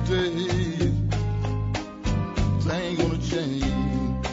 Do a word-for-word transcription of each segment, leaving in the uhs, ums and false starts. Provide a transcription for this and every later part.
days, things ain't gonna change.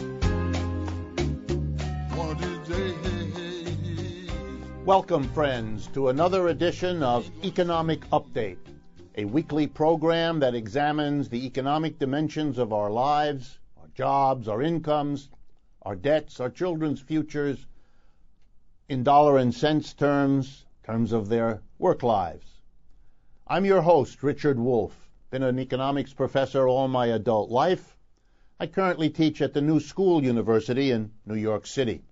One of these days. Welcome, friends, to another edition of Economic Update, a weekly program that examines the economic dimensions of our lives, our jobs, our incomes, our debts, our children's futures, in dollar and cents terms, terms of their work lives. I'm your host, Richard Wolff. Been an economics professor all my adult life. I currently teach at the New School University in New York City.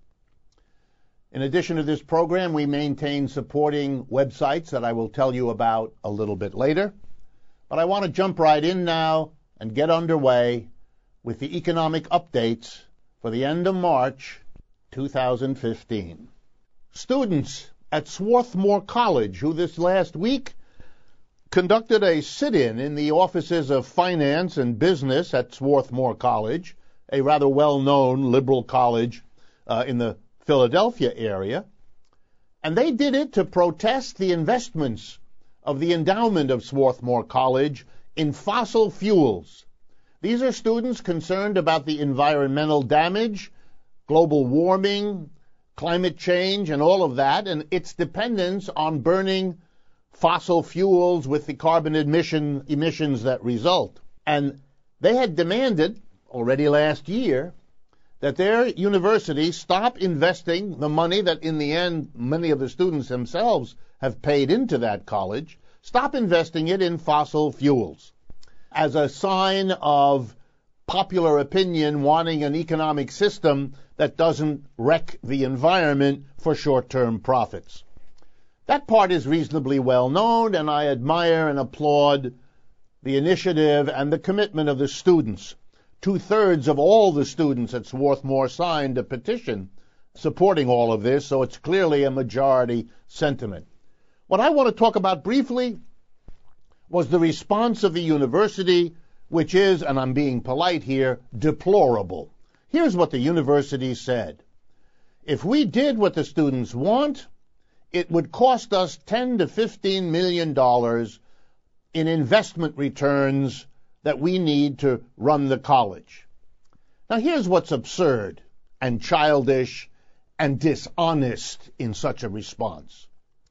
In addition to this program, we maintain supporting websites that I will tell you about a little bit later. But I want to jump right in now and get underway with the economic updates for the end of March two thousand fifteen. Students at Swarthmore College, who this last week conducted a sit-in in the offices of finance and business at Swarthmore College, a rather well-known liberal college uh, in the Philadelphia area, and they did it to protest the investments of the endowment of Swarthmore College in fossil fuels. These are students concerned about the environmental damage, global warming, climate change, and all of that, and its dependence on burning fossil fuels with the carbon emission, emissions that result. And they had demanded, already last year, that their university stop investing the money that in the end many of the students themselves have paid into that college, stop investing it in fossil fuels as a sign of popular opinion wanting an economic system that doesn't wreck the environment for short-term profits. That part is reasonably well known, and I admire and applaud the initiative and the commitment of the students. Two-thirds of all the students at Swarthmore signed a petition supporting all of this, so it's clearly a majority sentiment. What I want to talk about briefly was the response of the university, which is, and I'm being polite here, deplorable. Here's what the university said. If we did what the students want, it would cost us ten to fifteen million dollars in investment returns that we need to run the college. Now here's what's absurd and childish and dishonest in such a response.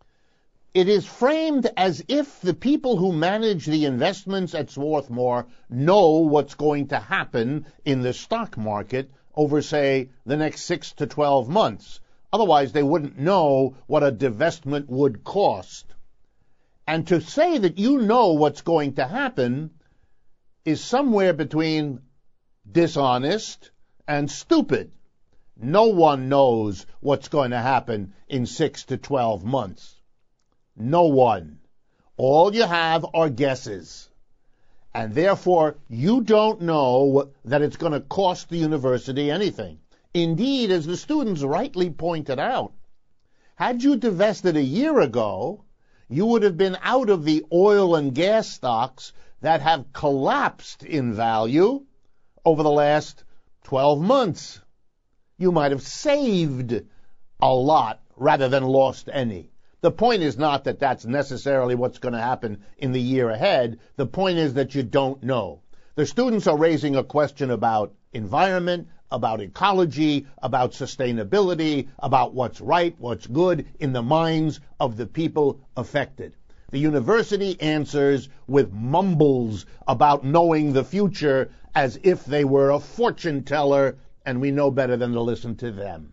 It is framed as if the people who manage the investments at Swarthmore know what's going to happen in the stock market over, say, the next six to twelve months. Otherwise, they wouldn't know what a divestment would cost. And to say that you know what's going to happen is somewhere between dishonest and stupid. No one knows what's going to happen in six to twelve months. No one. All you have are guesses. And therefore, you don't know that it's going to cost the university anything. Indeed, as the students rightly pointed out, had you divested a year ago, you would have been out of the oil and gas stocks that have collapsed in value over the last twelve months. You might have saved a lot rather than lost any. The point is not that that's necessarily what's going to happen in the year ahead. The point is that you don't know. The students are raising a question about environment, about ecology, about sustainability, about what's right, what's good in the minds of the people affected. The university answers with mumbles about knowing the future as if they were a fortune teller, and we know better than to listen to them.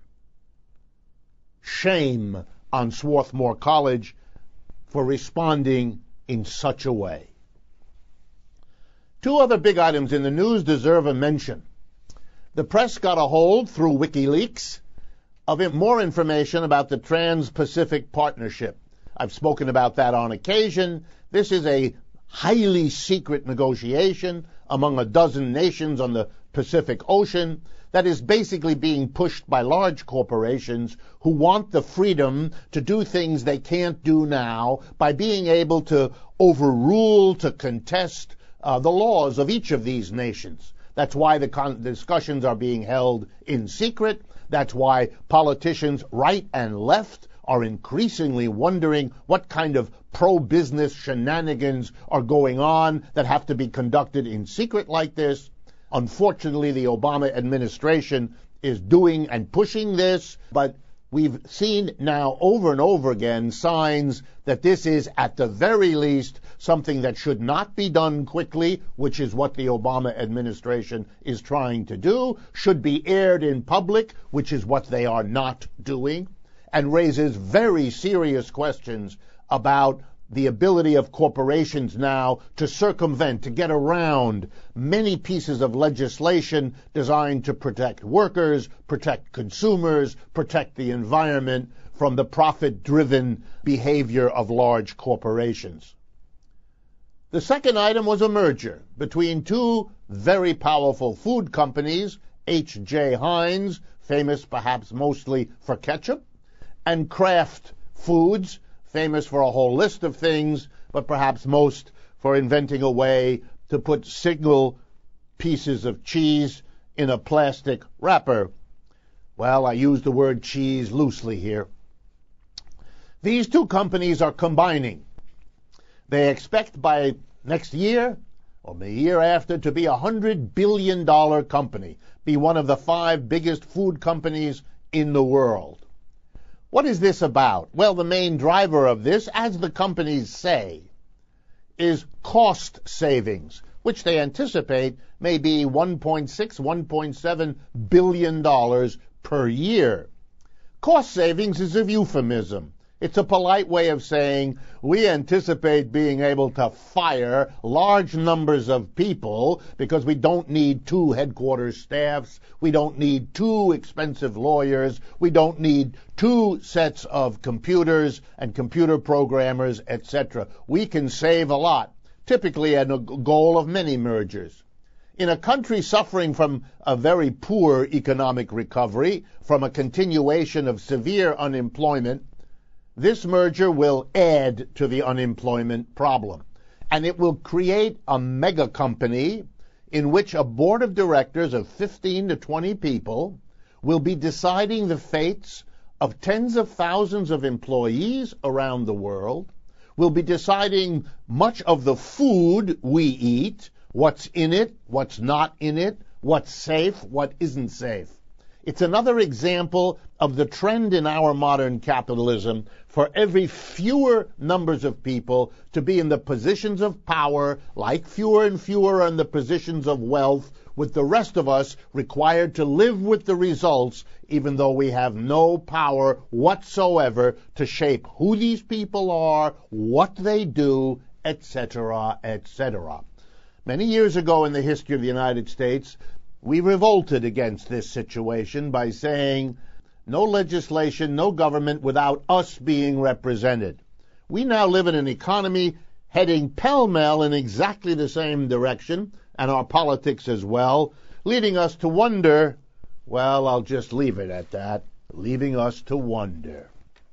Shame on Swarthmore College for responding in such a way. Two other big items in the news deserve a mention. The press got a hold, through WikiLeaks, of more information about the Trans-Pacific Partnership. I've spoken about that on occasion. This is a highly secret negotiation among a dozen nations on the Pacific Ocean that is basically being pushed by large corporations who want the freedom to do things they can't do now by being able to overrule, to contest uh, the laws of each of these nations. That's why the con- discussions are being held in secret. That's why politicians right and left are increasingly wondering what kind of pro-business shenanigans are going on that have to be conducted in secret like this. Unfortunately, the Obama administration is doing and pushing this, but we've seen now over and over again signs that this is at the very least something that should not be done quickly, which is what the Obama administration is trying to do, should be aired in public, which is what they are not doing, and raises very serious questions about the ability of corporations now to circumvent, to get around many pieces of legislation designed to protect workers, protect consumers, protect the environment from the profit-driven behavior of large corporations. The second item was a merger between two very powerful food companies, H J. Heinz, famous perhaps mostly for ketchup, and Kraft Foods, famous for a whole list of things, but perhaps most for inventing a way to put single pieces of cheese in a plastic wrapper. Well, I use the word cheese loosely here. These two companies are combining. They expect by next year or the year after to be a one hundred billion dollars company, be one of the five biggest food companies in the world. What is this about? Well, the main driver of this, as the companies say, is cost savings, which they anticipate may be one point six, one point seven billion dollars per year. Cost savings is a euphemism. It's a polite way of saying we anticipate being able to fire large numbers of people because we don't need two headquarters staffs, we don't need two expensive lawyers, we don't need two sets of computers and computer programmers, et cetera. We can save a lot, typically at a goal of many mergers. In a country suffering from a very poor economic recovery, from a continuation of severe unemployment, this merger will add to the unemployment problem, and it will create a mega company in which a board of directors of fifteen to twenty people will be deciding the fates of tens of thousands of employees around the world, will be deciding much of the food we eat, what's in it, what's not in it, what's safe, what isn't safe. It's another example of the trend in our modern capitalism for every fewer numbers of people to be in the positions of power, like fewer and fewer are in the positions of wealth, with the rest of us required to live with the results, even though we have no power whatsoever to shape who these people are, what they do, et cetera, et cetera. Many years ago in the history of the United States, we revolted against this situation by saying, no legislation, no government without us being represented. We now live in an economy heading pell-mell in exactly the same direction, and our politics as well, leading us to wonder, well, I'll just leave it at that, leaving us to wonder.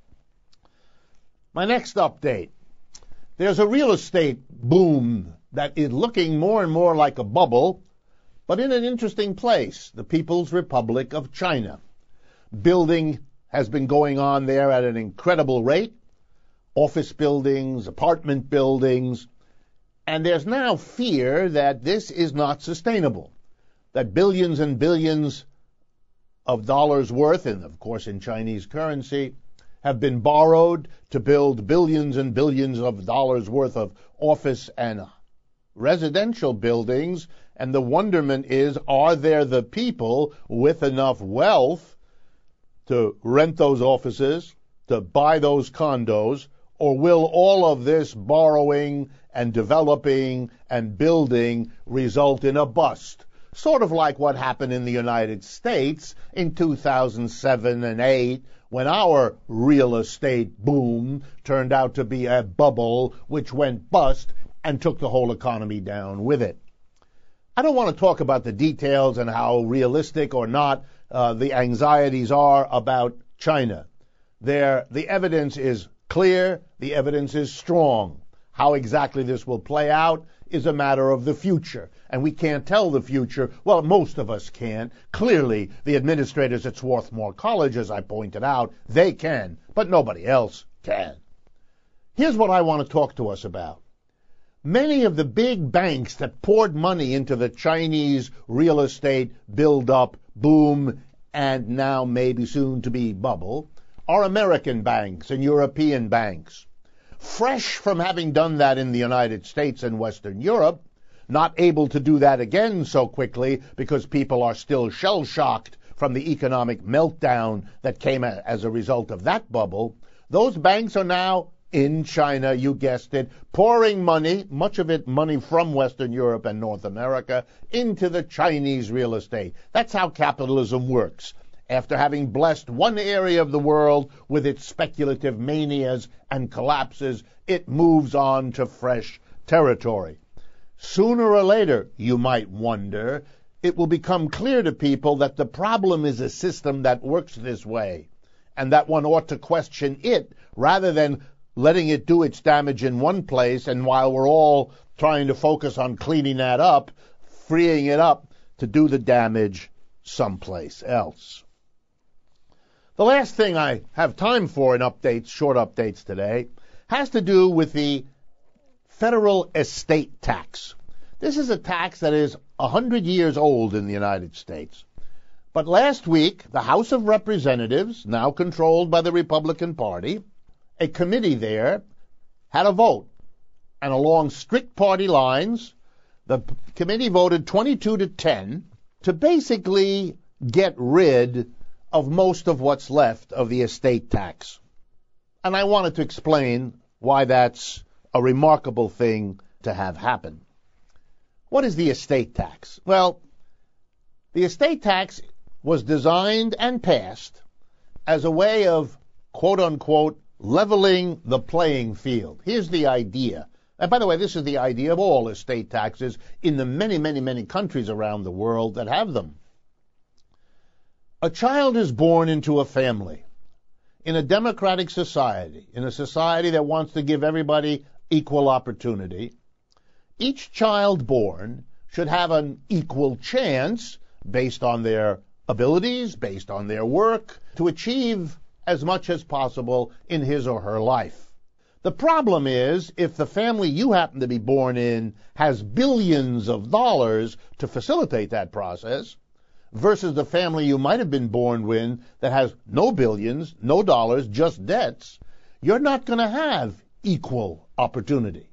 My next update. There's a real estate boom that is looking more and more like a bubble, but in an interesting place, the People's Republic of China. Building has been going on there at an incredible rate, office buildings, apartment buildings, and there's now fear that this is not sustainable, that billions and billions of dollars worth, and of course in Chinese currency, have been borrowed to build billions and billions of dollars worth of office and residential buildings, and the wonderment is, are there the people with enough wealth to rent those offices, to buy those condos, or will all of this borrowing and developing and building result in a bust? Sort of like what happened in the United States in two thousand seven and eight, when our real estate boom turned out to be a bubble which went bust and took the whole economy down with it. I don't want to talk about the details and how realistic or not uh, the anxieties are about China. There, the evidence is clear, the evidence is strong. How exactly this will play out is a matter of the future. And we can't tell the future. Well, most of us can't. Clearly, the administrators at Swarthmore College, as I pointed out, they can, but nobody else can. Here's what I want to talk to us about. Many of the big banks that poured money into the Chinese real estate build-up, boom, and now maybe soon to be bubble, are American banks and European banks. Fresh from having done that in the United States and Western Europe, not able to do that again so quickly because people are still shell-shocked from the economic meltdown that came as a result of that bubble, those banks are now in China, you guessed it, pouring money, much of it money from Western Europe and North America, into the Chinese real estate. That's how capitalism works. After having blessed one area of the world with its speculative manias and collapses, it moves on to fresh territory. Sooner or later, you might wonder, it will become clear to people that the problem is a system that works this way, and that one ought to question it rather than letting it do its damage in one place, and while we're all trying to focus on cleaning that up, freeing it up to do the damage someplace else. The last thing I have time for in updates, short updates today, has to do with the federal estate tax. This is a tax that is one hundred years old in the United States. But last week, the House of Representatives, now controlled by the Republican Party, a committee there, had a vote. And along strict party lines, the p- committee voted twenty-two to ten to basically get rid of most of what's left of the estate tax. And I wanted to explain why that's a remarkable thing to have happen. What is the estate tax? Well, the estate tax was designed and passed as a way of, quote-unquote, leveling the playing field. Here's the idea. And by the way, this is the idea of all estate taxes in the many, many, many countries around the world that have them. A child is born into a family, in a democratic society, in a society that wants to give everybody equal opportunity. Each child born should have an equal chance, based on their abilities, based on their work, to achieve as much as possible in his or her life. The problem is, if the family you happen to be born in has billions of dollars to facilitate that process, versus the family you might have been born in that has no billions, no dollars, just debts, you're not going to have equal opportunity.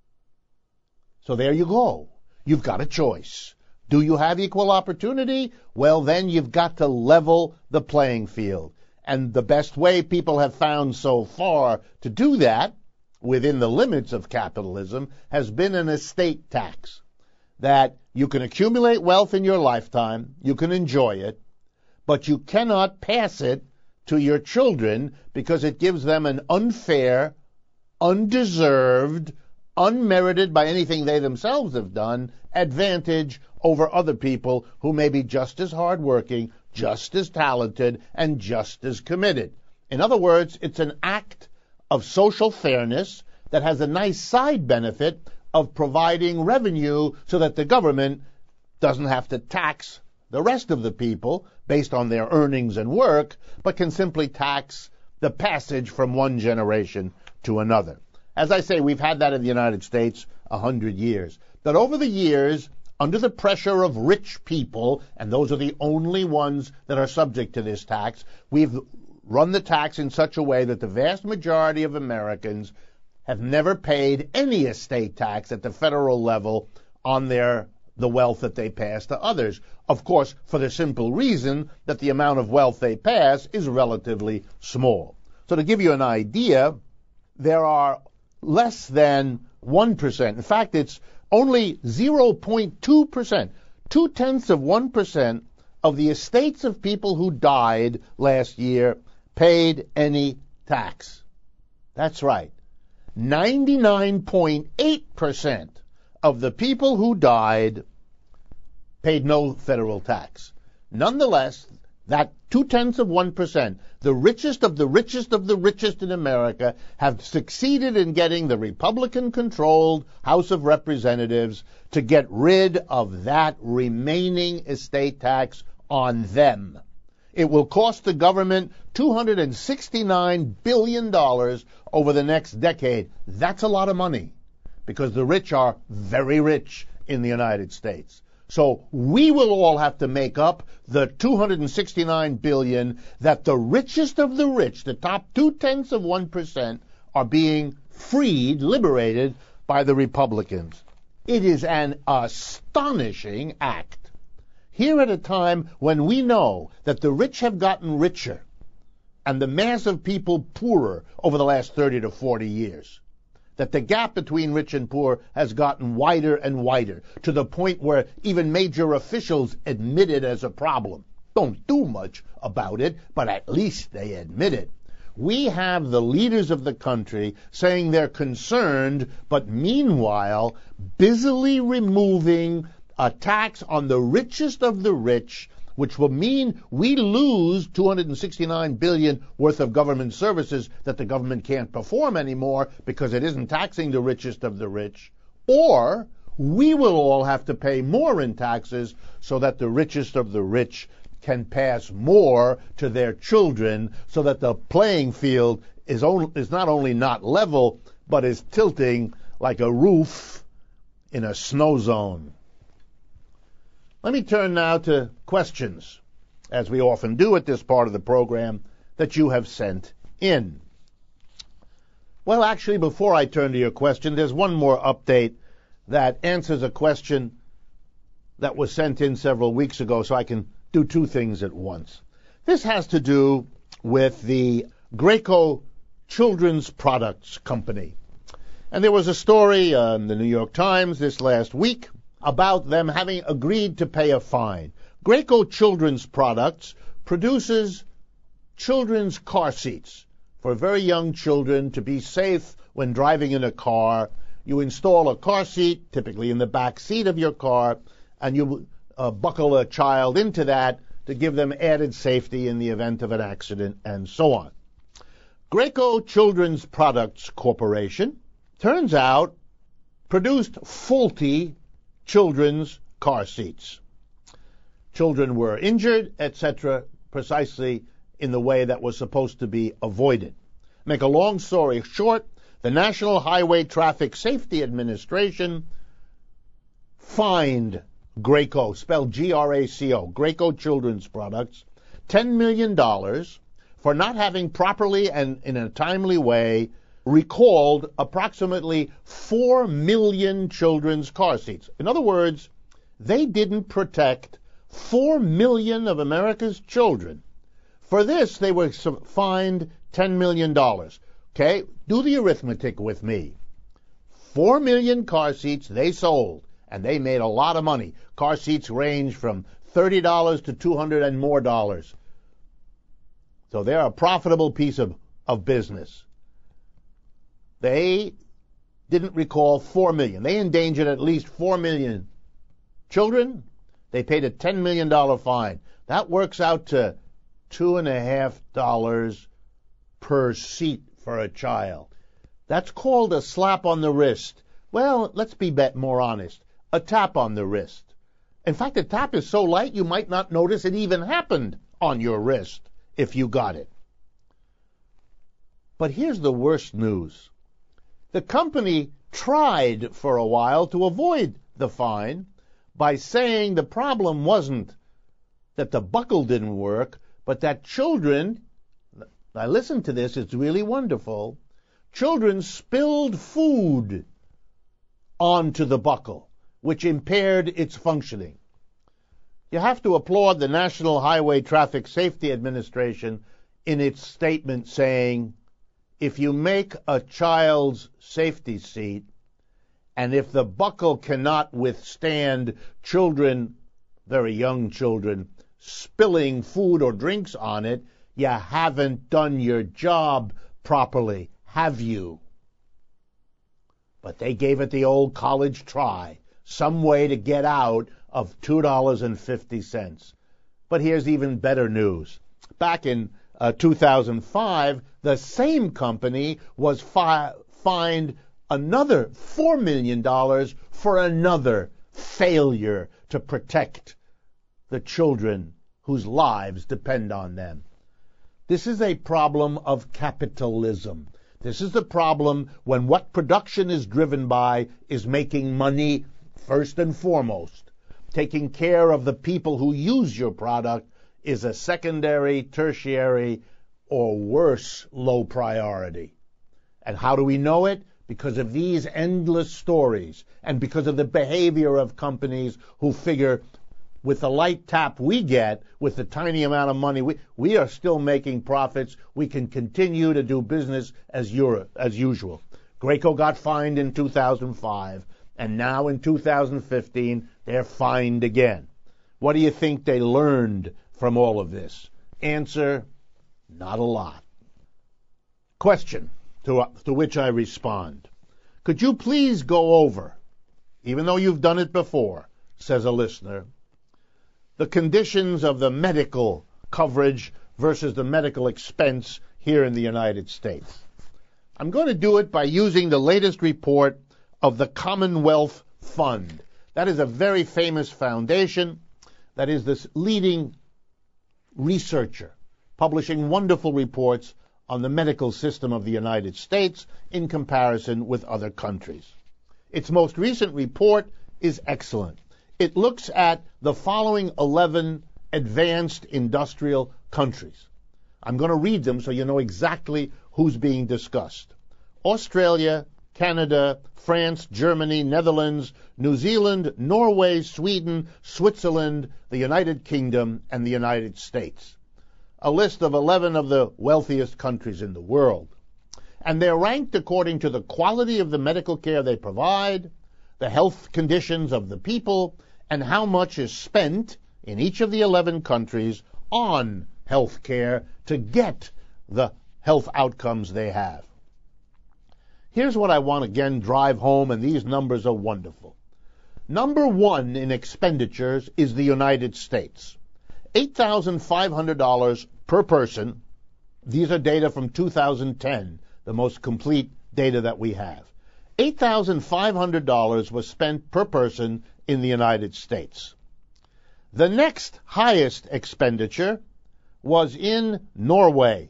So there you go. You've got a choice. Do you have equal opportunity? Well, then you've got to level the playing field. And the best way people have found so far to do that, within the limits of capitalism, has been an estate tax. That you can accumulate wealth in your lifetime, you can enjoy it, but you cannot pass it to your children because it gives them an unfair, undeserved, unmerited by anything they themselves have done, advantage over other people who may be just as hardworking, just as talented, and just as committed. In other words, it's an act of social fairness that has a nice side benefit of providing revenue so that the government doesn't have to tax the rest of the people based on their earnings and work, but can simply tax the passage from one generation to another. As I say, we've had that in the United States a hundred years. That over the years, under the pressure of rich people, and those are the only ones that are subject to this tax, we've run the tax in such a way that the vast majority of Americans have never paid any estate tax at the federal level on their the wealth that they pass to others. Of course, for the simple reason that the amount of wealth they pass is relatively small. So to give you an idea, there are less than one percent. In fact, it's only zero point two percent, two-tenths of one percent of the estates of people who died last year paid any tax. That's right. ninety-nine point eight percent of the people who died paid no federal tax. Nonetheless, that two-tenths of one percent, the richest of the richest of the richest in America, have succeeded in getting the Republican-controlled House of Representatives to get rid of that remaining estate tax on them. It will cost the government two hundred sixty-nine billion dollars over the next decade. That's a lot of money, because the rich are very rich in the United States. So we will all have to make up the two hundred sixty-nine billion dollars that the richest of the rich, the top two-tenths of one percent, are being freed, liberated by the Republicans. It is an astonishing act. Here at a time when we know that the rich have gotten richer and the mass of people poorer over the last thirty to forty years, that the gap between rich and poor has gotten wider and wider, to the point where even major officials admit it as a problem. Don't do much about it, but at least they admit it. We have the leaders of the country saying they're concerned, but meanwhile busily removing a tax on the richest of the rich, which will mean we lose two hundred sixty-nine billion dollars worth of government services that the government can't perform anymore because it isn't taxing the richest of the rich, or we will all have to pay more in taxes so that the richest of the rich can pass more to their children, so that the playing field is, only, is not only not level, but is tilting like a roof in a snow zone. Let me turn now to questions, as we often do at this part of the program, that you have sent in. Well, actually, before I turn to your question, there's one more update that answers a question that was sent in several weeks ago, so I can do two things at once. This has to do with the Graco Children's Products Company. And there was a story uh, in the New York Times this last week about them having agreed to pay a fine. Graco Children's Products produces children's car seats for very young children to be safe when driving in a car. You install a car seat, typically in the back seat of your car, and you uh, buckle a child into that to give them added safety in the event of an accident, and so on. Graco Children's Products Corporation, turns out, produced faulty children's car seats. Children were injured, et cetera, precisely in the way that was supposed to be avoided. Make a long story short, the National Highway Traffic Safety Administration fined Graco, spelled G R A C O, Graco Children's Products, ten million dollars for not having properly and in a timely way recalled approximately four million children's car seats. In other words, they didn't protect four million of America's children. For this, they were fined ten million dollars. Okay, do the arithmetic with me. four million car seats they sold, and they made a lot of money. Car seats range from thirty dollars to two hundred dollars and more dollars. So they're a profitable piece of, of business. They didn't recall four million. They endangered at least four million children. They paid a ten million dollars fine. That works out to two and a half dollars per seat for a child. That's called a slap on the wrist. Well, let's be more honest. A tap on the wrist. In fact, the tap is so light you might not notice it even happened on your wrist if you got it. But here's the worst news. The company tried for a while to avoid the fine by saying the problem wasn't that the buckle didn't work, but that children, now listen to this, it's really wonderful, children spilled food onto the buckle, which impaired its functioning. You have to applaud the National Highway Traffic Safety Administration in its statement saying, if you make a child's safety seat, and if the buckle cannot withstand children, very young children, spilling food or drinks on it, you haven't done your job properly, have you? But they gave it the old college try, some way to get out of two dollars and fifty cents. But here's even better news. Back in uh, two thousand five, the same company was fi- fined another four million dollars for another failure to protect the children whose lives depend on them. This is a problem of capitalism. This is the problem when what production is driven by is making money first and foremost. Taking care of the people who use your product is a secondary, tertiary, or worse, low priority. And how do we know it? Because of these endless stories and because of the behavior of companies who figure with the light tap we get, with the tiny amount of money, we, we are still making profits. We can continue to do business as, Euro, as usual. Graco got fined in two thousand five, and now in two thousand fifteen, they're fined again. What do you think they learned from all of this? Answer, not a lot. Question to, to which I respond. Could you please go over, even though you've done it before, says a listener, the conditions of the medical coverage versus the medical expense here in the United States? I'm going to do it by using the latest report of the Commonwealth Fund. That is a very famous foundation that is this leading researcher publishing wonderful reports on the medical system of the United States in comparison with other countries. Its most recent report is excellent. It looks at the following eleven advanced industrial countries. I'm going to read them so you know exactly who's being discussed. Australia, Canada, France, Germany, Netherlands, New Zealand, Norway, Sweden, Switzerland, the United Kingdom, and the United States. A list of eleven of the wealthiest countries in the world. And they're ranked according to the quality of the medical care they provide, the health conditions of the people, and how much is spent in each of the eleven countries on health care to get the health outcomes they have. Here's what I want to again drive home, and these numbers are wonderful. Number one in expenditures is the United States. eight thousand five hundred dollars per person. These are data from two thousand ten, the most complete data that we have. eight thousand five hundred dollars was spent per person in the United States. The next highest expenditure was in Norway,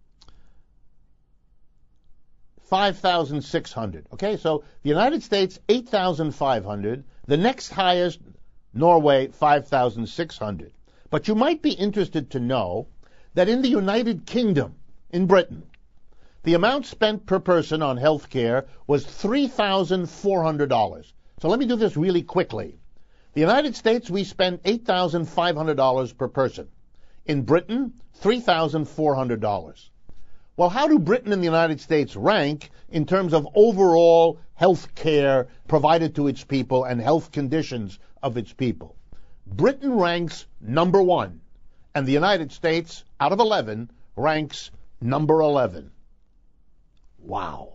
five thousand six hundred dollars. Okay, so the United States, eight thousand five hundred dollars. The next highest, Norway, five thousand six hundred dollars. But you might be interested to know that in the United Kingdom, in Britain, the amount spent per person on health care was three thousand four hundred dollars. So let me do this really quickly. The United States, we spend eight thousand five hundred dollars per person. In Britain, three thousand four hundred dollars. Well, how do Britain and the United States rank in terms of overall health care provided to its people and health conditions of its people? Britain ranks number one, and the United States, out of eleven, ranks number eleven. Wow.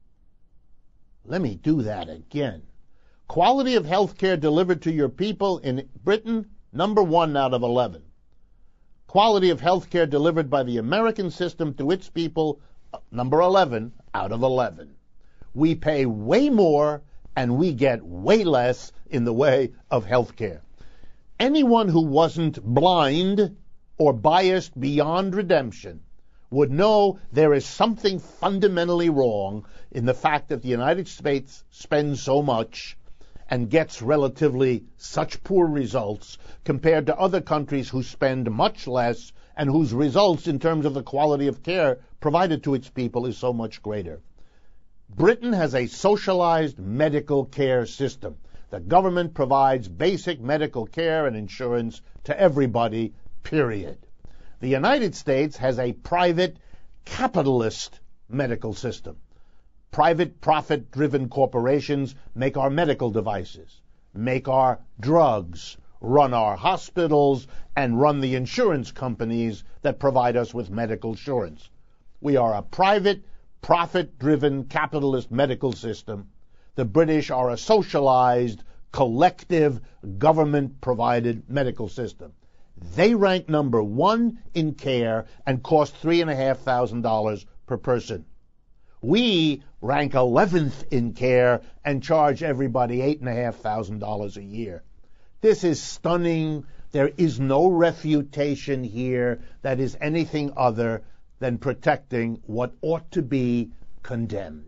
Let me do that again. Quality of health care delivered to your people in Britain, number one out of eleven. Quality of health care delivered by the American system to its people, number eleven out of eleven. We pay way more and we get way less in the way of health care. Anyone who wasn't blind or biased beyond redemption would know there is something fundamentally wrong in the fact that the United States spends so much and gets relatively such poor results compared to other countries who spend much less and whose results in terms of the quality of care provided to its people is so much greater. Britain has a socialized medical care system. The government provides basic medical care and insurance to everybody, period. The United States has a private capitalist medical system. Private profit-driven corporations make our medical devices, make our drugs, run our hospitals, and run the insurance companies that provide us with medical insurance. We are a private, profit-driven capitalist medical system. The British are a socialized, collective, government-provided medical system. They rank number one in care and cost three and a half thousand dollars per person. We rank eleventh in care and charge everybody eight and a half thousand dollars a year. This is stunning. There is no refutation here that is anything other than protecting what ought to be condemned.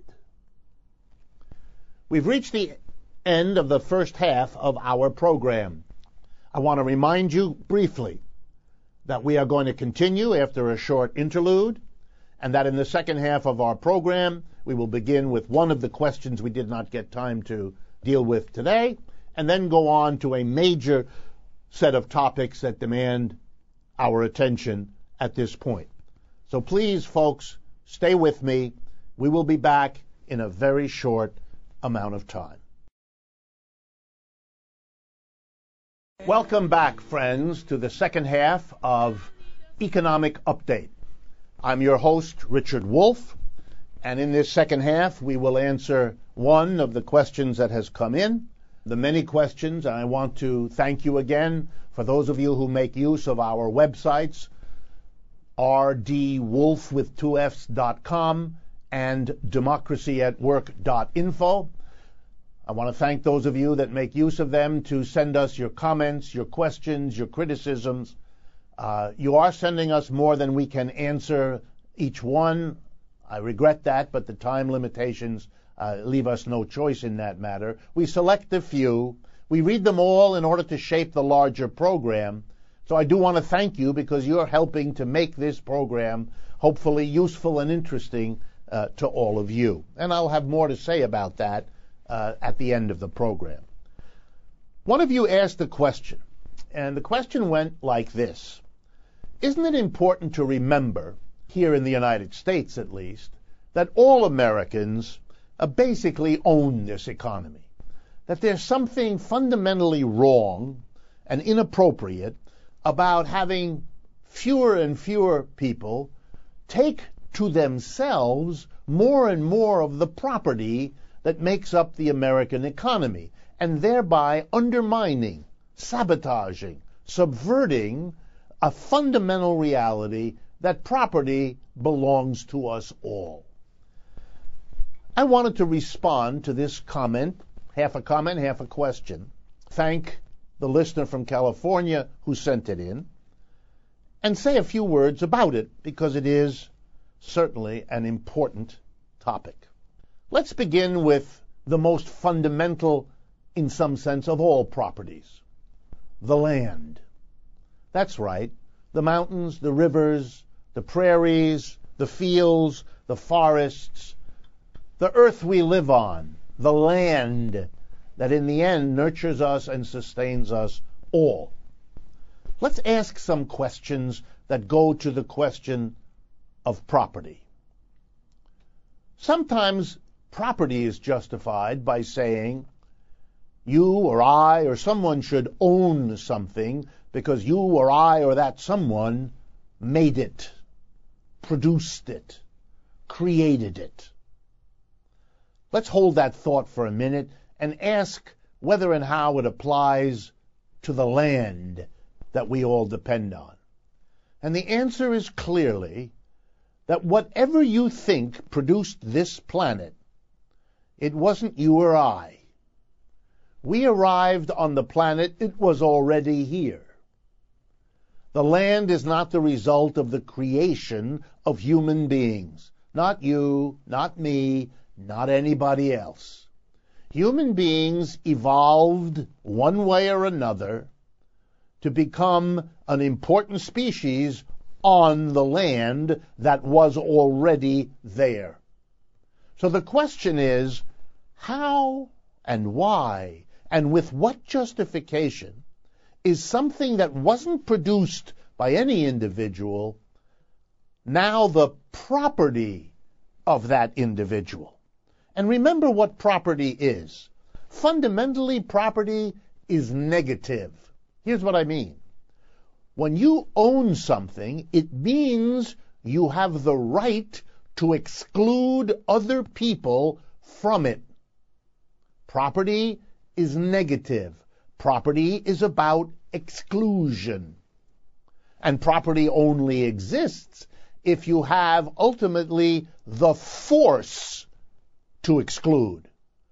We've reached the end of the first half of our program. I want to remind you briefly that we are going to continue after a short interlude, and that in the second half of our program, we will begin with one of the questions we did not get time to deal with today, and then go on to a major set of topics that demand our attention at this point. So please, folks, stay with me. We will be back in a very short amount of time. Welcome back, friends, to the second half of Economic Update. I'm your host, Richard Wolff, and in this second half, we will answer one of the questions that has come in, the many questions, and I want to thank you again for those of you who make use of our websites, r d wolf with two f's dot com and democracy at work dot info. I want to thank those of you that make use of them to send us your comments, your questions, your criticisms. Uh, you are sending us more than we can answer each one. I regret that, but the time limitations uh, leave us no choice in that matter. We select a few. We read them all in order to shape the larger program. So I do want to thank you because you're helping to make this program hopefully useful and interesting uh, to all of you. And I'll have more to say about that Uh, at the end of the program. One of you asked a question, and the question went like this. Isn't it important to remember, here in the United States at least, that all Americans uh, basically own this economy? That there's something fundamentally wrong and inappropriate about having fewer and fewer people take to themselves more and more of the property that makes up the American economy, and thereby undermining, sabotaging, subverting a fundamental reality that property belongs to us all. I wanted to respond to this comment, half a comment, half a question, thank the listener from California who sent it in, and say a few words about it because it is certainly an important topic. Let's begin with the most fundamental, in some sense, of all properties, the land. That's right, the mountains, the rivers, the prairies, the fields, the forests, the earth we live on, the land that in the end nurtures us and sustains us all. Let's ask some questions that go to the question of property. Sometimes property is justified by saying you or I or someone should own something because you or I or that someone made it, produced it, created it. Let's hold that thought for a minute and ask whether and how it applies to the land that we all depend on. And the answer is clearly that whatever you think produced this planet, it wasn't you or I. We arrived on the planet, it was already here. The land is not the result of the creation of human beings. Not you, not me, not anybody else. Human beings evolved one way or another to become an important species on the land that was already there. So the question is, how and why and with what justification is something that wasn't produced by any individual now the property of that individual? And remember what property is. Fundamentally, property is negative. Here's what I mean. When you own something, it means you have the right to exclude other people from it. Property is negative. Property is about exclusion. And property only exists if you have ultimately the force to exclude.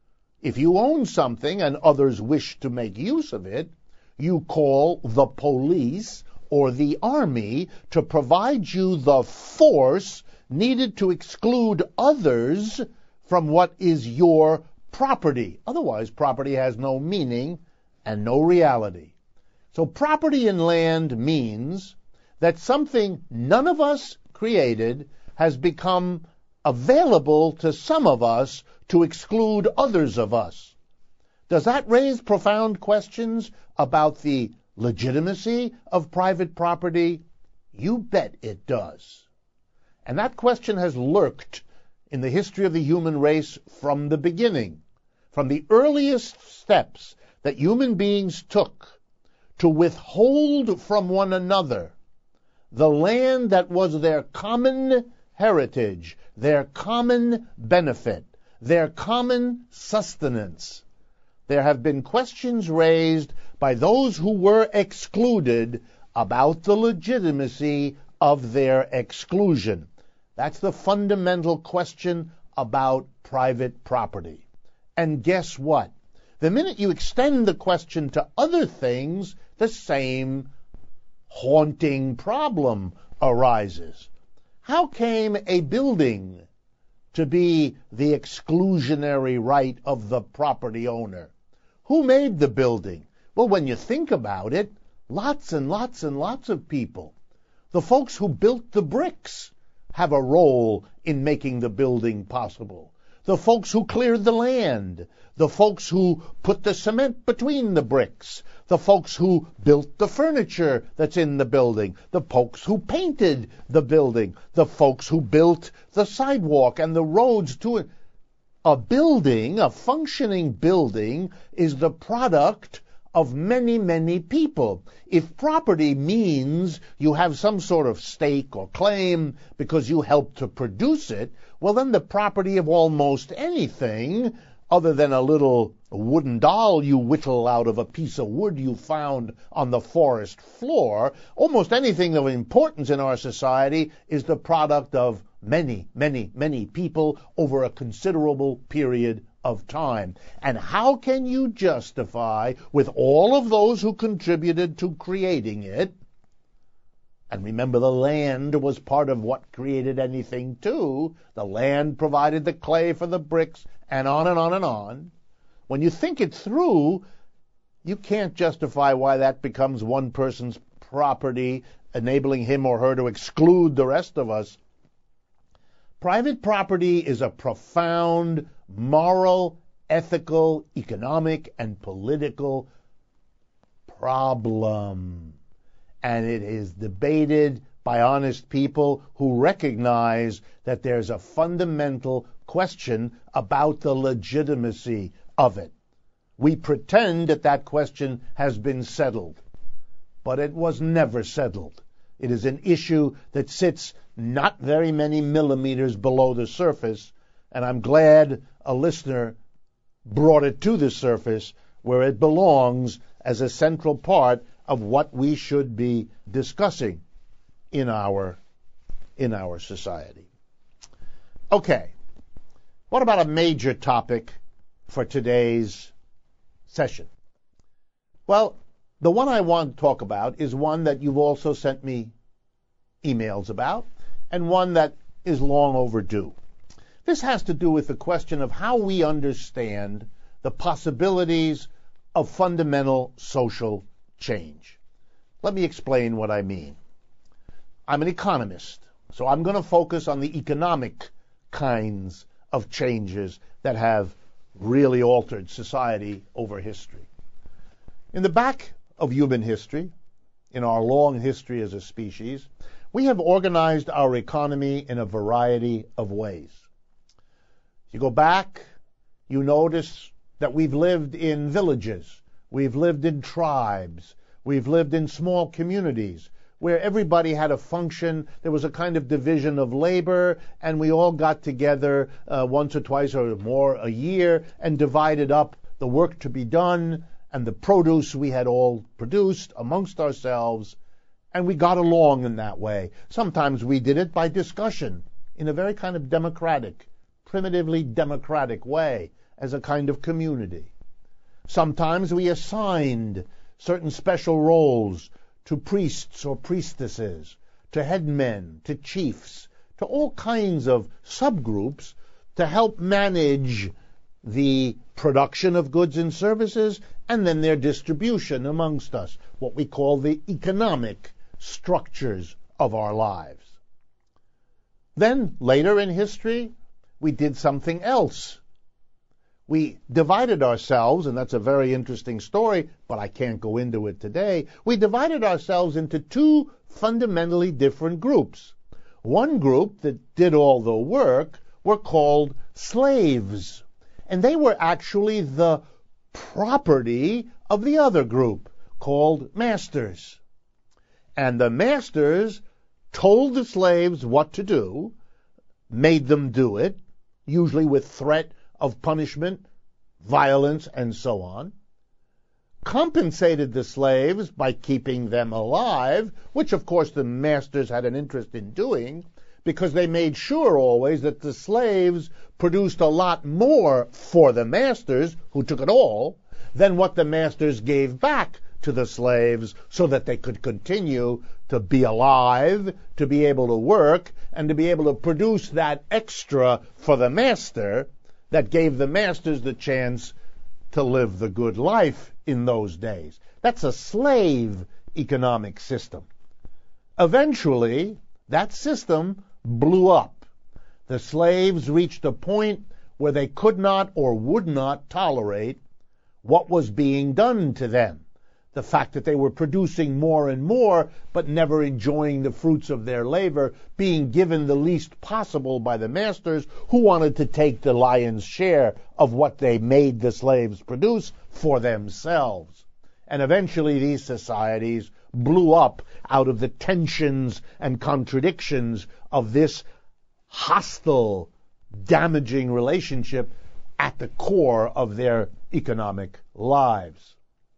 If you own something and others wish to make use of it, you call the police or the army to provide you the force needed to exclude others from what is your property. Otherwise, property has no meaning and no reality. So property in land means that something none of us created has become available to some of us to exclude others of us. Does that raise profound questions about the legitimacy of private property? You bet it does. And that question has lurked in the history of the human race from the beginning, from the earliest steps that human beings took to withhold from one another the land that was their common heritage, their common benefit, their common sustenance. There have been questions raised by those who were excluded about the legitimacy of their exclusion. That's the fundamental question about private property. And guess what? The minute you extend the question to other things, the same haunting problem arises. How came a building to be the exclusionary right of the property owner? Who made the building? Well, when you think about it, lots and lots and lots of people. The folks who built the bricks have a role in making the building possible. The folks who cleared the land, the folks who put the cement between the bricks, the folks who built the furniture that's in the building, the folks who painted the building, the folks who built the sidewalk and the roads to it. A building, a functioning building, is the product of many, many people. If property means you have some sort of stake or claim because you helped to produce it, well, then the property of almost anything, other than a little wooden doll you whittle out of a piece of wood you found on the forest floor, almost anything of importance in our society is the product of many, many, many people over a considerable period of time. And how can you justify, with all of those who contributed to creating it, and remember the land was part of what created anything too, the land provided the clay for the bricks, and on and on and on. When you think it through, you can't justify why that becomes one person's property, enabling him or her to exclude the rest of us. Private property is a profound moral, ethical, economic, and political problem. And it is debated by honest people who recognize that there's a fundamental question about the legitimacy of it. We pretend that that question has been settled, but it was never settled. It is an issue that sits not very many millimeters below the surface, and I'm glad a listener brought it to the surface where it belongs as a central part of what we should be discussing in our in our society. Okay, what about a major topic for today's session? Well, the one I want to talk about is one that you've also sent me emails about, and one that is long overdue. This has to do with the question of how we understand the possibilities of fundamental social change. Let me explain what I mean. I'm an economist, so I'm going to focus on the economic kinds of changes that have really altered society over history. In the back of human history, in our long history as a species, we have organized our economy in a variety of ways. You go back, you notice that we've lived in villages, we've lived in tribes, we've lived in small communities where everybody had a function. There was a kind of division of labor, and we all got together uh, once or twice or more a year and divided up the work to be done and the produce we had all produced amongst ourselves, And we got along in that way. Sometimes we did it by discussion in a very kind of democratic, primitively democratic way as a kind of community. Sometimes we assigned certain special roles to priests or priestesses, to headmen, to chiefs, to all kinds of subgroups to help manage the production of goods and services and then their distribution amongst us, what we call the economic structures of our lives. Then, later in history, we did something else. We divided ourselves, and that's a very interesting story, but I can't go into it today. We divided ourselves into two fundamentally different groups. One group that did all the work were called slaves, and they were actually the property of the other group, called masters. And the masters told the slaves what to do, made them do it, usually with threat of punishment, violence, and so on, compensated the slaves by keeping them alive, which of course the masters had an interest in doing, because they made sure always that the slaves produced a lot more for the masters, who took it all, than what the masters gave back to the slaves so that they could continue to be alive, to be able to work, and to be able to produce that extra for the master that gave the masters the chance to live the good life in those days. That's a slave economic system. Eventually, that system blew up. The slaves reached a point where they could not or would not tolerate what was being done to them. The fact that they were producing more and more, but never enjoying the fruits of their labor, being given the least possible by the masters, who wanted to take the lion's share of what they made the slaves produce for themselves. And eventually these societies blew up out of the tensions and contradictions of this hostile, damaging relationship at the core of their economic lives.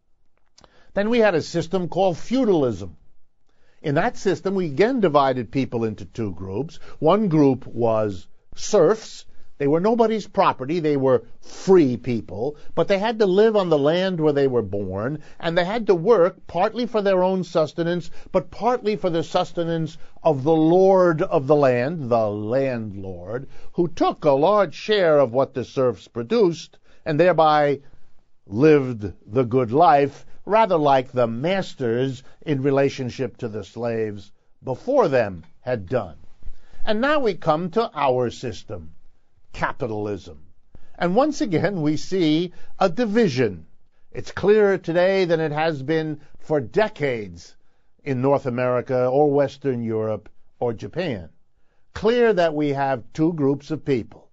Then we had a system called feudalism. In that system, we again divided people into two groups. One group was serfs. They were nobody's property. They were free people, but they had to live on the land where they were born, and they had to work partly for their own sustenance, but partly for the sustenance of the lord of the land, the landlord, who took a large share of what the serfs produced, and thereby lived the good life, rather like the masters in relationship to the slaves before them had done. And now we come to our system, capitalism. And once again we see a division. It's clearer today than it has been for decades in North America or Western Europe or Japan. Clear that we have two groups of people.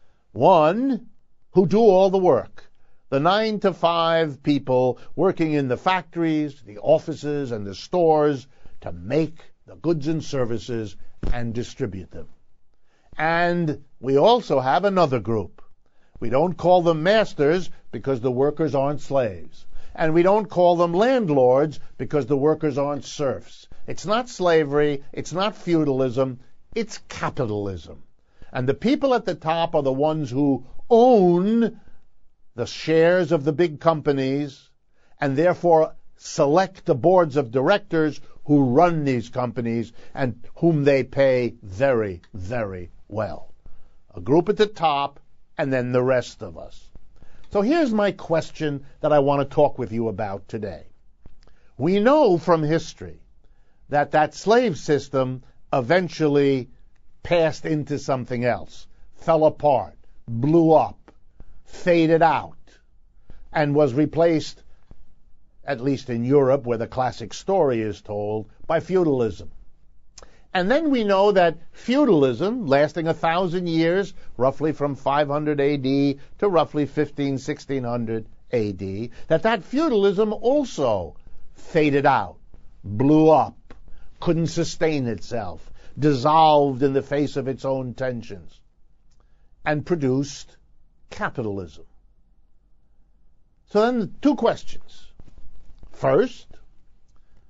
One who do all the work. The nine to five people working in the factories, the offices, and the stores to make the goods and services and distribute them. And we also have another group. We don't call them masters because the workers aren't slaves. And we don't call them landlords because the workers aren't serfs. It's not slavery, it's not feudalism, it's capitalism. And the people at the top are the ones who own the shares of the big companies, and therefore select the boards of directors who run these companies and whom they pay very, very well. A group at the top, and then the rest of us. So here's my question that I want to talk with you about today. We know from history that that slave system eventually passed into something else, fell apart, blew up, faded out, and was replaced, at least in Europe, where the classic story is told, by feudalism. And then we know that feudalism, lasting a thousand years, roughly from five hundred A D to roughly fifteen, sixteen hundred A D, that that feudalism also faded out, blew up, couldn't sustain itself, dissolved in the face of its own tensions, and produced capitalism. So then two questions. First,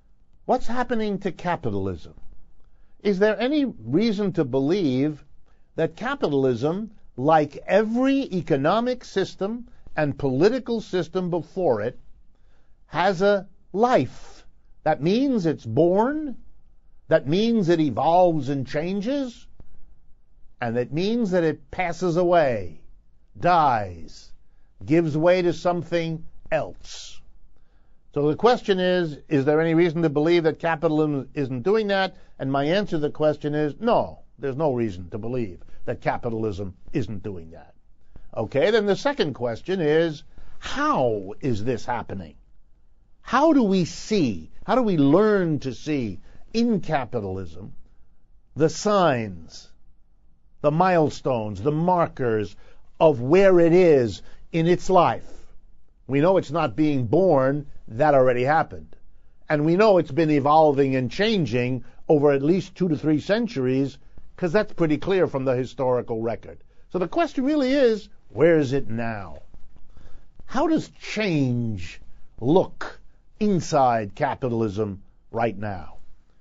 What's happening to capitalism? Is there any reason to believe that capitalism, like every economic system and political system before it, has a life? That means it's born, that means it evolves and changes, and that means that it passes away, dies, gives way to something else. So the question is, is there any reason to believe that capitalism isn't doing that? And my answer to the question is, no, there's no reason to believe that capitalism isn't doing that. Okay, then the second question is, how is this happening? How do we see, how do we learn to see in capitalism the signs, the milestones, the markers of where it is in its life? We know it's not being born. That already happened. And we know it's been evolving and changing over at least two to three centuries, because that's pretty clear from the historical record. So the question really is, where is it now? How does change look inside capitalism right now?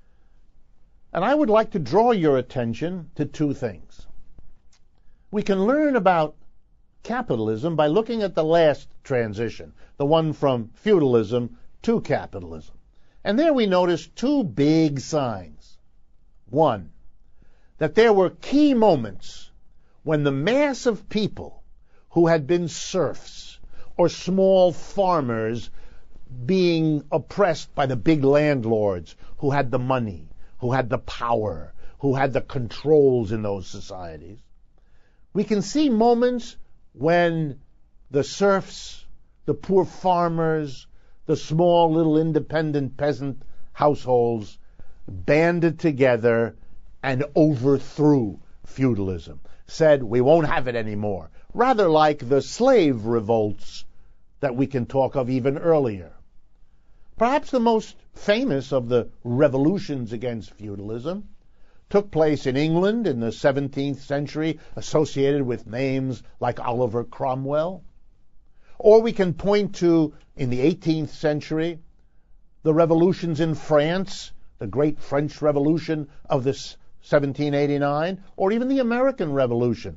And I would like to draw your attention to two things. We can learn about capitalism by looking at the last transition, the one from feudalism to capitalism. And there we notice two big signs. One, that there were key moments when the mass of people who had been serfs or small farmers being oppressed by the big landlords who had the money, who had the power, who had the controls in those societies. We can see moments when the serfs, the poor farmers, the small little independent peasant households banded together and overthrew feudalism, said, we won't have it anymore, rather like the slave revolts that we can talk of even earlier. Perhaps the most famous of the revolutions against feudalism took place in England in the seventeenth century, associated with names like Oliver Cromwell. Or we can point to, in the eighteenth century, the revolutions in France, the Great French Revolution of this seventeen eighty-nine, or even the American Revolution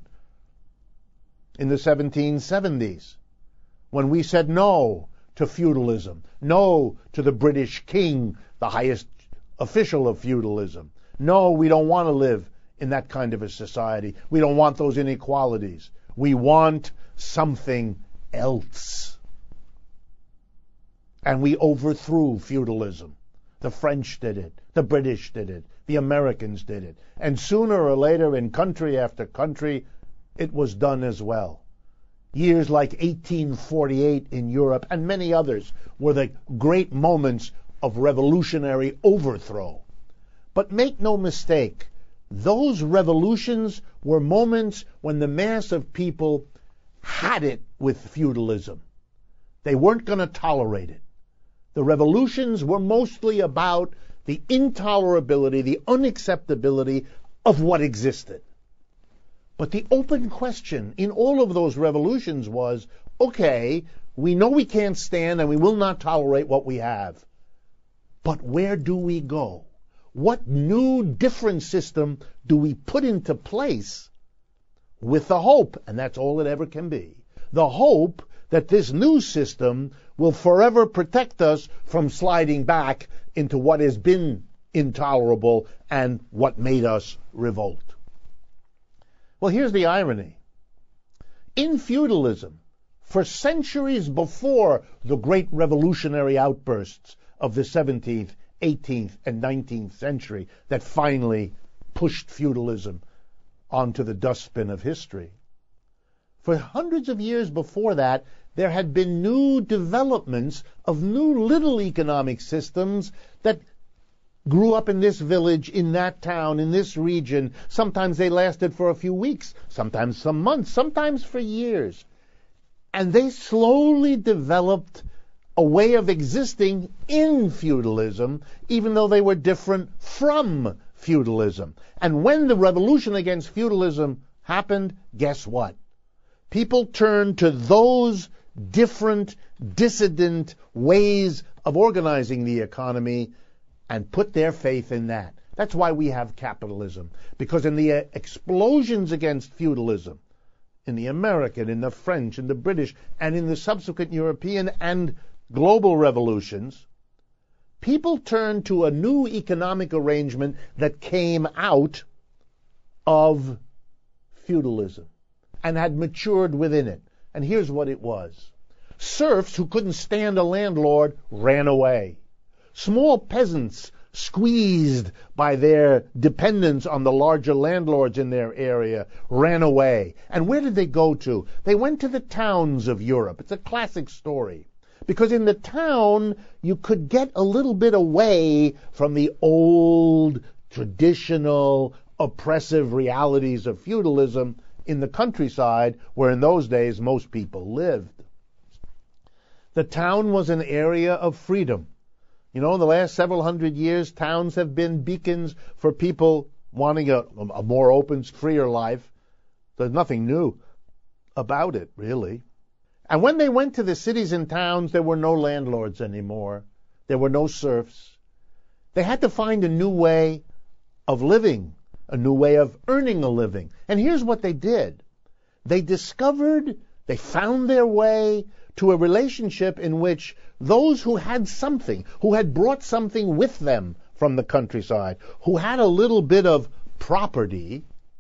in the seventeen seventies, when we said no to feudalism, no to the British king, the highest official of feudalism. No, we don't want to live in that kind of a society. We don't want those inequalities. We want something else. And we overthrew feudalism. The French did it. The British did it. The Americans did it. And sooner or later, in country after country, it was done as well. Years like eighteen forty-eight in Europe and many others were the great moments of revolutionary overthrow. But make no mistake, those revolutions were moments when the mass of people had it with feudalism. They weren't going to tolerate it. The revolutions were mostly about the intolerability, the unacceptability of what existed. But the open question in all of those revolutions was, okay, we know we can't stand and we will not tolerate what we have. But where do we go? What new, different system do we put into place with the hope, and that's all it ever can be, the hope that this new system will forever protect us from sliding back into what has been intolerable and what made us revolt? Well, here's the irony. In feudalism, for centuries before the great revolutionary outbursts of the seventeenth, eighteenth, and nineteenth century that finally pushed feudalism onto the dustbin of history, for hundreds of years before that, there had been new developments of new little economic systems that grew up in this village, in that town, in this region. Sometimes they lasted for a few weeks, sometimes some months, sometimes for years. And they slowly developed a way of existing in feudalism, even though they were different from feudalism. And when the revolution against feudalism happened, guess what? People turned to those different, dissident ways of organizing the economy and put their faith in that. That's why we have capitalism. Because in the uh, explosions against feudalism, in the American, in the French, in the British, and in the subsequent European and global revolutions, people turned to a new economic arrangement that came out of feudalism and had matured within it. And here's what it was. Serfs who couldn't stand a landlord ran away. Small peasants, squeezed by their dependence on the larger landlords in their area, ran away. And where did they go to? They went to the towns of Europe. It's a classic story. Because in the town, you could get a little bit away from the old, traditional, oppressive realities of feudalism in the countryside, where in those days most people lived. The town was an area of freedom. You know, in the last several hundred years, towns have been beacons for people wanting a, a more open, freer life. There's nothing new about it, really. And when they went to the cities and towns, there were no landlords anymore. There were no serfs. They had to find a new way of living, a new way of earning a living. And here's what they did. They discovered, they found their way to a relationship in which those who had something, who had brought something with them from the countryside, who had a little bit of property,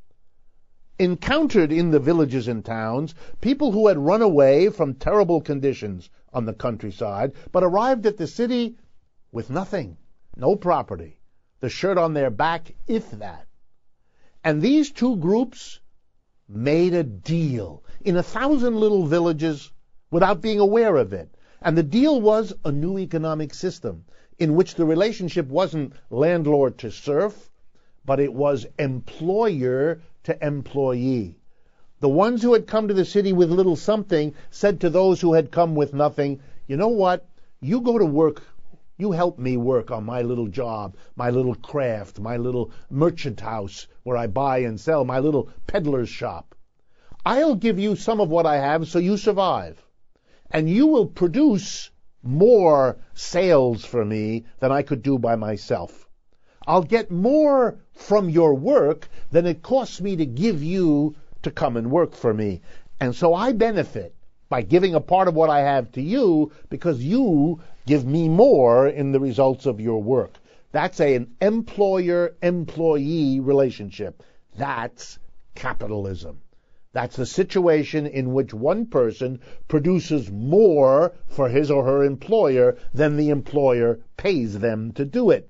encountered in the villages and towns people who had run away from terrible conditions on the countryside, but arrived at the city with nothing, no property, the shirt on their back, if that. And these two groups made a deal in a thousand little villages without being aware of it. And the deal was a new economic system in which the relationship wasn't landlord to serf, but it was employer to employee. The ones who had come to the city with little something said to those who had come with nothing, you know what, you go to work, you help me work on my little job, my little craft, my little merchant house where I buy and sell, my little peddler's shop. I'll give you some of what I have so you survive. And you will produce more sales for me than I could do by myself. I'll get more from your work than it costs me to give you to come and work for me. And so I benefit by giving a part of what I have to you because you give me more in the results of your work. That's an employer-employee relationship. That's capitalism. That's the situation in which one person produces more for his or her employer than the employer pays them to do it.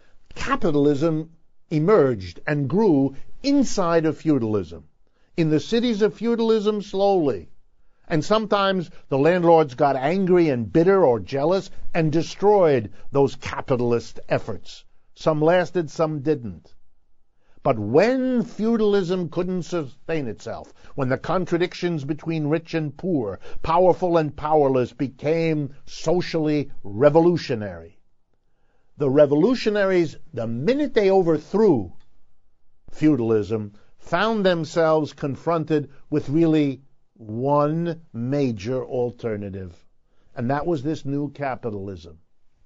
Capitalism emerged and grew inside of feudalism. In the cities of feudalism, slowly. And sometimes the landlords got angry and bitter or jealous and destroyed those capitalist efforts. Some lasted, some didn't. But when feudalism couldn't sustain itself, when the contradictions between rich and poor, powerful and powerless became socially revolutionary, the revolutionaries, the minute they overthrew feudalism, found themselves confronted with really one major alternative, and that was this new capitalism.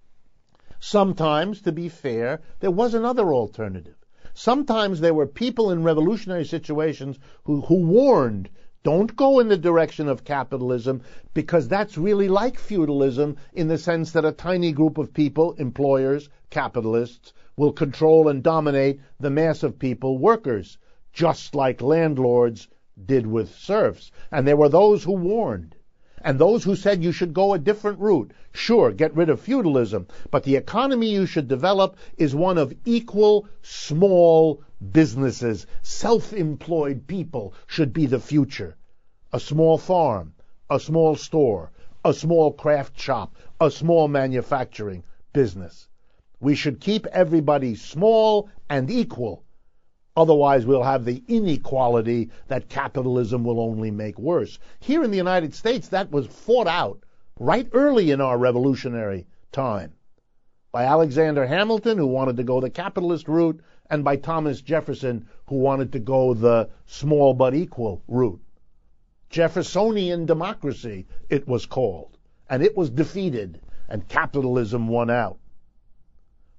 Sometimes, to be fair, there was another alternative. Sometimes there were people in revolutionary situations who, who warned, don't go in the direction of capitalism because that's really like feudalism in the sense that a tiny group of people, employers, capitalists, will control and dominate the mass of people, workers, just like landlords did with serfs. And there were those who warned. And those who said you should go a different route. Sure, get rid of feudalism, but the economy you should develop is one of equal small businesses. Self-employed people should be the future. A small farm, a small store, a small craft shop, a small manufacturing business. We should keep everybody small and equal. Otherwise, we'll have the inequality that capitalism will only make worse. Here in the United States, that was fought out right early in our revolutionary time by Alexander Hamilton, who wanted to go the capitalist route, and by Thomas Jefferson, who wanted to go the small but equal route. Jeffersonian democracy, it was called, and it was defeated, and capitalism won out.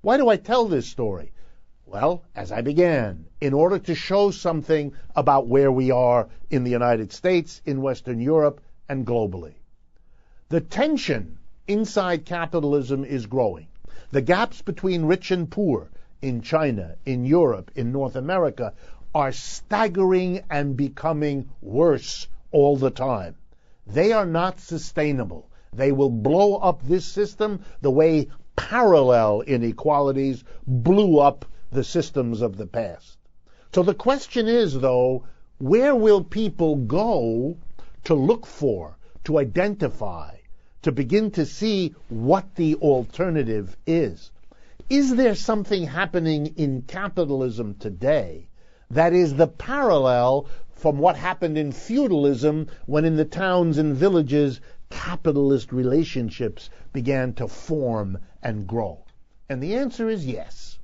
Why do I tell this story? Well, as I began, in order to show something about where we are in the United States, in Western Europe, and globally. The tension inside capitalism is growing. The gaps between rich and poor in China, in Europe, in North America are staggering and becoming worse all the time. They are not sustainable. They will blow up this system the way parallel inequalities blew up the systems of the past. So the question is, though, where will people go to look for, to identify, to begin to see what the alternative is? Is there something happening in capitalism today that is the parallel from what happened in feudalism when in the towns and villages capitalist relationships began to form and grow? And the answer is yes.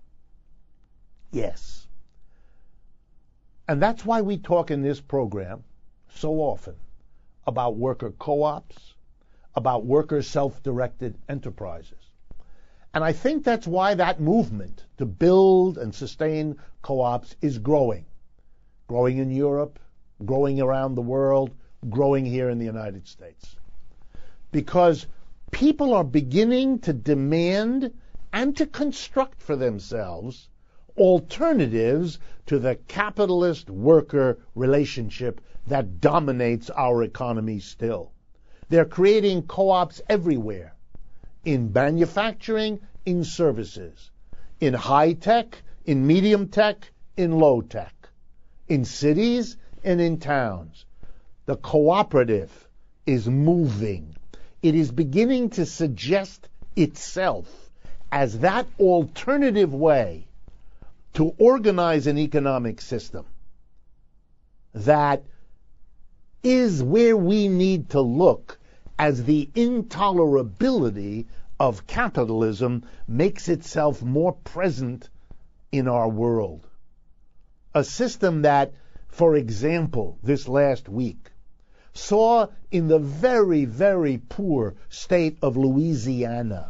Yes. And that's why we talk in this program so often about worker co-ops, about worker self-directed enterprises. And I think that's why that movement to build and sustain co-ops is growing. Growing in Europe, growing around the world, growing here in the United States. Because people are beginning to demand and to construct for themselves alternatives to the capitalist-worker relationship that dominates our economy still. They're creating co-ops everywhere, in manufacturing, in services, in high-tech, in medium-tech, in low-tech, in cities and in towns. The cooperative is moving. It is beginning to suggest itself as that alternative way to organize an economic system that is where we need to look as the intolerability of capitalism makes itself more present in our world. A system that, for example, this last week, saw in the very, very poor state of Louisiana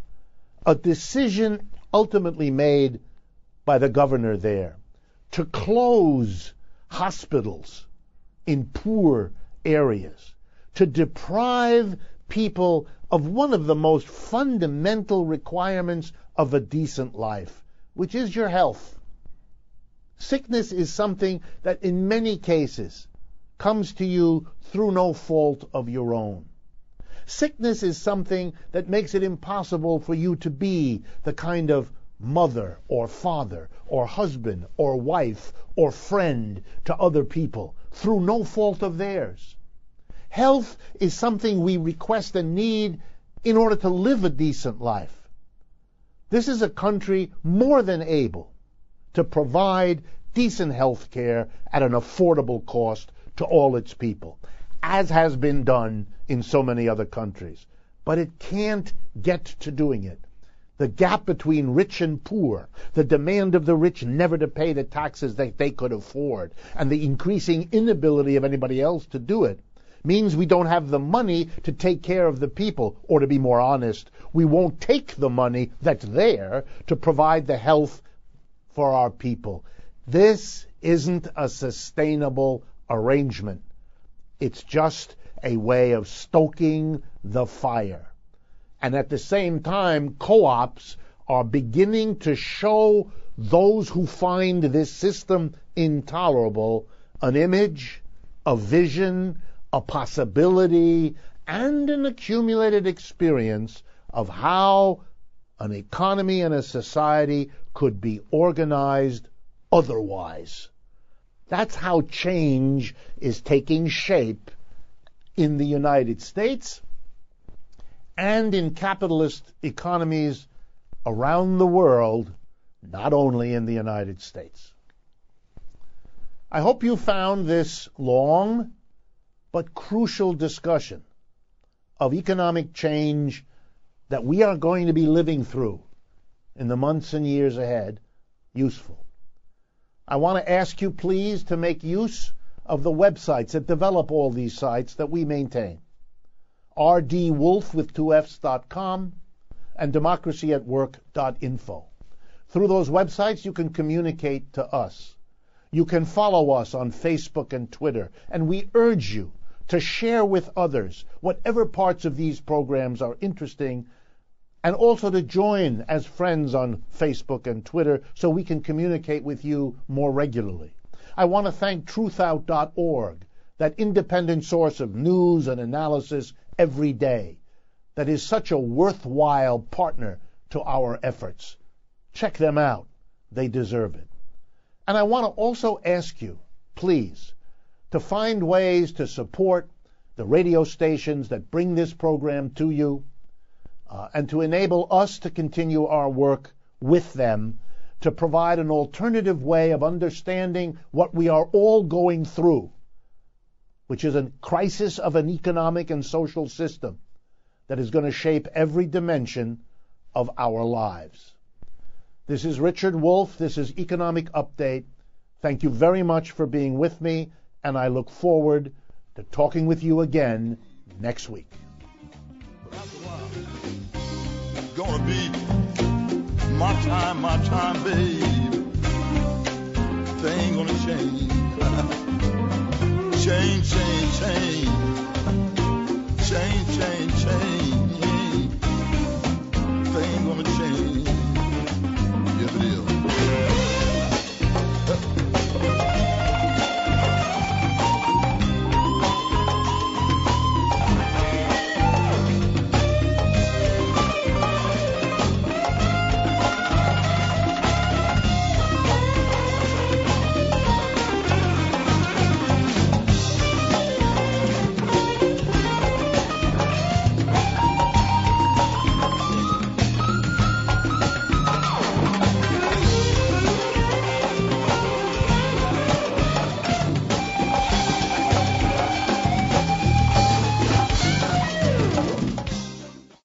a decision ultimately made by the governor there to close hospitals in poor areas, to deprive people of one of the most fundamental requirements of a decent life, which is your health. Sickness is something that in many cases comes to you through no fault of your own. Sickness is something that makes it impossible for you to be the kind of mother or father or husband or wife or friend to other people through no fault of theirs. Health is something we request and need in order to live a decent life. This is a country more than able to provide decent health care at an affordable cost to all its people, as has been done in so many other countries. But it can't get to doing it. The gap between rich and poor, the demand of the rich never to pay the taxes that they could afford, and the increasing inability of anybody else to do it, means we don't have the money to take care of the people, or to be more honest, we won't take the money that's there to provide the health for our people. This isn't a sustainable arrangement. It's just a way of stoking the fire. And at the same time, co-ops are beginning to show those who find this system intolerable an image, a vision, a possibility, and an accumulated experience of how an economy and a society could be organized otherwise. That's how change is taking shape in the United States and in capitalist economies around the world, not only in the United States. I hope you found this long but crucial discussion of economic change that we are going to be living through in the months and years ahead useful. I want to ask you, please, to make use of the websites that develop all these sites that we maintain. r d wolf with two F's dot com and democracy at work dot info. Through those websites, you can communicate to us. You can follow us on Facebook and Twitter, and we urge you to share with others whatever parts of these programs are interesting, and also to join as friends on Facebook and Twitter so we can communicate with you more regularly. I want to thank truth out dot org, that independent source of news and analysis every day, that is such a worthwhile partner to our efforts. Check them out. They deserve it. And I want to also ask you, please, to find ways to support the radio stations that bring this program to you, uh, and to enable us to continue our work with them to provide an alternative way of understanding what we are all going through, which is a crisis of an economic and social system that is going to shape every dimension of our lives. This is Richard Wolff. This is Economic Update. Thank you very much for being with me, and I look forward to talking with you again next week. After a while, it's gonna be my time, my time, babe. Things gonna change. change, change, change. Change, change, change.